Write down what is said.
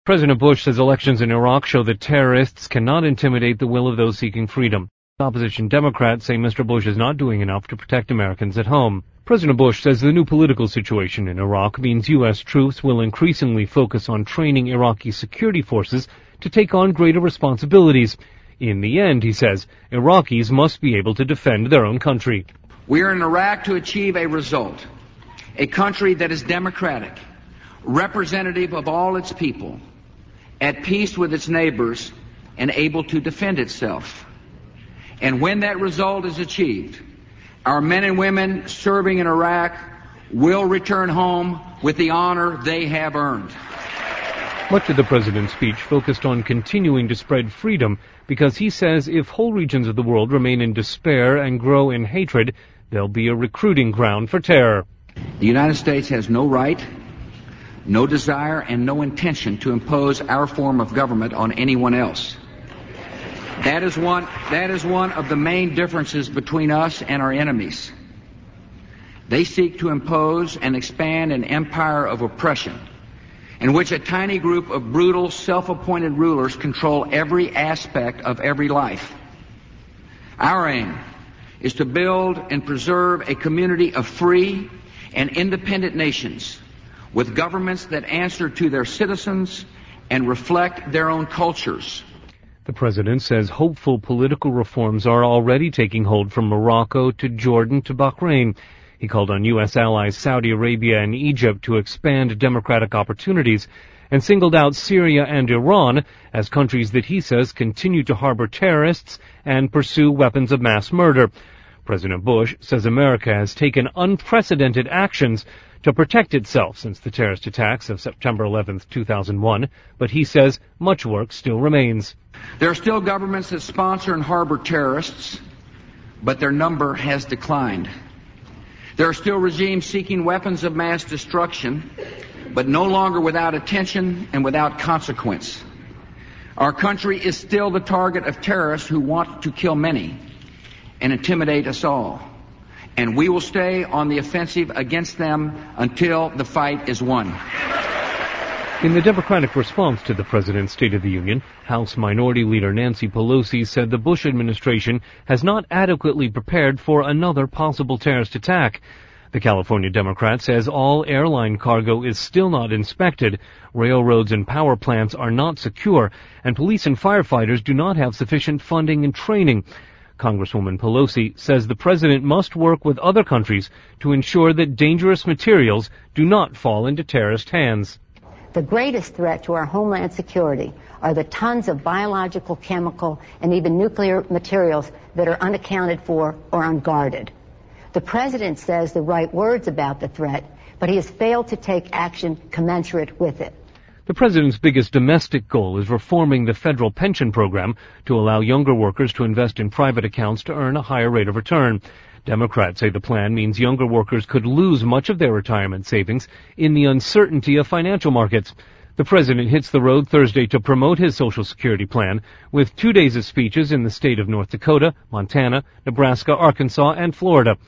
President Bush says elections in Iraq show that terrorists cannot intimidate the will of those seeking freedom. Opposition Democrats say Mr. Bush is not doing enough to protect Americans at home. President Bush says the new political situation in Iraq means U.S. troops will increasingly focus on training Iraqi security forces to take on greater responsibilities. In the end, he says, Iraqis must be able to defend their own country. We are in Iraq to achieve a result, a country that is democratic, representative of all its people, at peace with its neighbors, and able to defend itself. And when that result is achieved, our men and women serving in Iraq will return home with the honor they have earned. Much of the president's speech focused on continuing to spread freedom because he says if whole regions of the world remain in despair and grow in hatred, there'll be a recruiting ground for terror. The United States has no right, no desire, and no intention to impose our form of government on anyone else. That is one of the main differences between us and our enemies. They seek to impose and expand an empire of oppression in which a tiny group of brutal, self-appointed rulers control every aspect of every life. Our aim is to build and preserve a community of free and independent nations with governments that answer to their citizens and reflect their own cultures. The president says hopeful political reforms are already taking hold from Morocco to Jordan to Bahrain. He called on U.S. allies Saudi Arabia and Egypt to expand democratic opportunities and singled out Syria and Iran as countries that he says continue to harbor terrorists and pursue weapons of mass murder. President Bush says America has taken unprecedented actions to protect itself since the terrorist attacks of September 11, 2001, but he says much work still remains. There are still governments that sponsor and harbor terrorists, but their number has declined. There are still regimes seeking weapons of mass destruction, but no longer without attention and without consequence. Our country is still the target of terrorists who want to kill many and intimidate us all. And we will stay on the offensive against them until the fight is won. In the Democratic response to the President's State of the Union, House Minority Leader Nancy Pelosi said the Bush administration has not adequately prepared for another possible terrorist attack. The California Democrat says all airline cargo is still not inspected, railroads and power plants are not secure, and police and firefighters do not have sufficient funding and training. Congresswoman Pelosi says the president must work with other countries to ensure that dangerous materials do not fall into terrorist hands. The greatest threat to our homeland security are the tons of biological, chemical, and even nuclear materials that are unaccounted for or unguarded. The president says the right words about the threat, but he has failed to take action commensurate with it. The president's biggest domestic goal is reforming the federal pension program to allow younger workers to invest in private accounts to earn a higher rate of return. Democrats say the plan means younger workers could lose much of their retirement savings in the uncertainty of financial markets. The president hits the road Thursday to promote his Social Security plan with 2 days of speeches in the state of North Dakota, Montana, Nebraska, Arkansas, and Florida.